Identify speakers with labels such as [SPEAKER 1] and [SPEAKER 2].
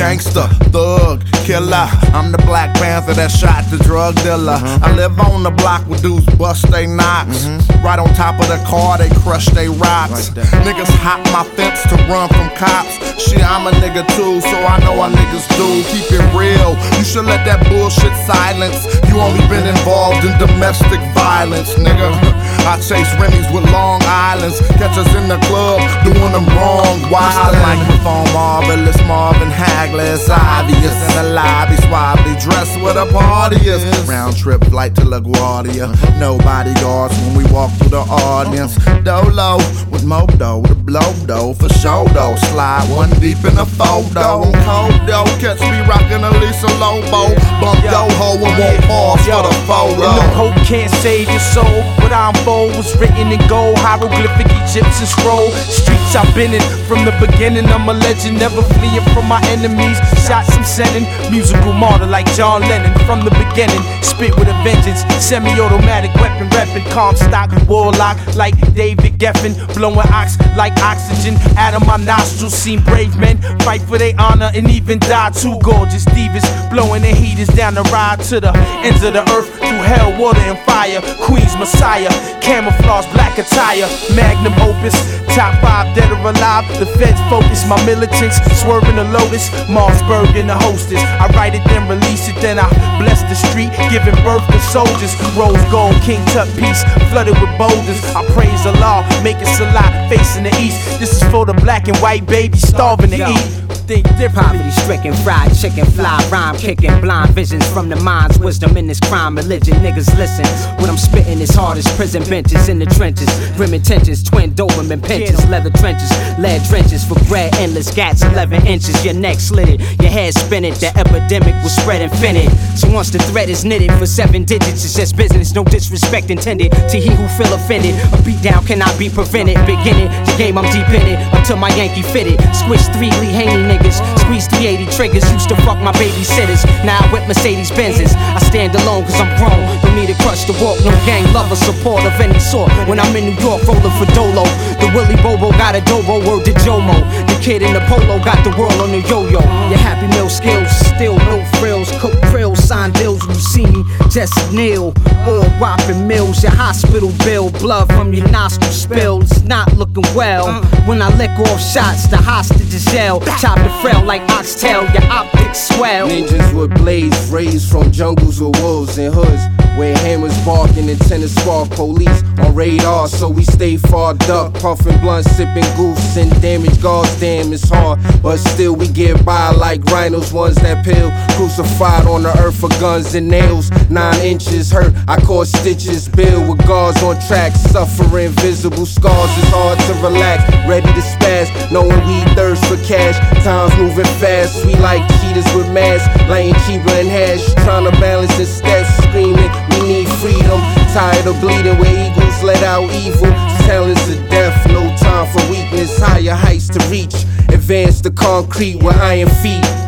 [SPEAKER 1] gangster, thug, killer. I'm the Black Panther that shot the drug dealer. I live on the block where dudes bust they knocks. Right on top of the car, they crush they rocks. Niggas hop my fence to run from cops. Shit, I'm a nigga too, so I know what niggas do. Keep it real, you should let that bullshit silence. You only been involved in domestic violence, nigga. I chase Remy's with Long Islands. Catch us in the club, doing them wrong. Wild microphone, marvelous Marvin Hagler. It's obvious in the lobby, suavely dressed with a party is. Round trip flight to LaGuardia. No bodyguards when we walk through the audience. Dolo with Modo, with a blow dough for show though. Slide one deep in the photo. I'm cold though, catch me rockin' a Lisa Lobo. Bump yo ho and won't pause for the photo.
[SPEAKER 2] And no hope can't save your soul. What I'm bold was written in gold, hieroglyphic Egyptian scroll. Streets I've been in from the beginning. I'm a legend, never fleeing from my enemies. Shots I'm sending, musical martyr like John Lennon. From the beginning, spit with a vengeance. Semi-automatic weapon reppin', Comstock, warlock like David Geffen. Blowing ox like oxygen out of my nostrils. Seen brave men fight for their honor and even die. Two gorgeous divas blowing their heaters down the ride to the ends of the earth through hell, water, and fire. Queen's Messiah, camouflage black attire, magnum opus, top 5 dead or alive. The feds focus, my militants swerving the Lotus, Marsburg and the hostess. I write it then release it, then I bless the street, giving birth to soldiers. Rose gold, King Tut piece, flooded with boulders. I praise Allah, make it Salah, facing the east. This is for the black and white babies starving to eat. Think differently.
[SPEAKER 3] Poverty stricken, fried chicken, fly, rhyme kicking, blind visions from the mind's wisdom in this crime religion. Niggas listen, what I'm spitting is hard as prison benches in the trenches. Grim intentions, twin Doberman pinches, leather trenches, lead trenches for bread, endless gats, 11 inches. Your neck slitted, your head spinning. The epidemic will spread infinite. So once the thread is knitted for 7 digits, it's just business, no disrespect intended to he who feel offended. A beat down cannot be prevented. Beginning the game, I'm deep in it until my Yankee fitted. Squish 3 Lee Haney niggas, squeeze 380 triggers. Used to fuck my babysitters, now I whip Mercedes Benzes. I stand alone cause I'm grown, don't need a crutch to walk. No gang lover support of any sort. When I'm in New York rolling for Dolo, the Willie Bobo got a Dobo, word to Jomo. The kid in the polo got the world on the yo-yo. Your Happy Meal skills, still no frills. Cook krills, sign deals when you see me, just kneel. All whopping mills, your hospital bill. Blood from your nostrils spills, not looking well. When I lick off shots, the hostage is yell. Chop the frail like oxtail, your optics swell.
[SPEAKER 4] Ninjas with blades raised from jungles with wolves and hoods, where hammers barking and tennis spark. Police on radar, so we stay far duck. Puffin' blunt, sipping goofs and damage guards. Damn, it's hard, but still we get by like rhinos. Ones that peel, crucified on the earth for guns and nails. 9 inches hurt, I caught stitches. Bill with guards on track, suffering visible scars. It's hard to relax, ready to spaz, knowing we thirst for cash. Time's moving fast, we like cheaters with masks, laying cheaper in hash. Trying to balance the steps, screaming we need freedom. Tired of bleeding where eagles let out evil. Talents of death, no time for weakness. Higher heights to reach, advance the concrete with iron feet.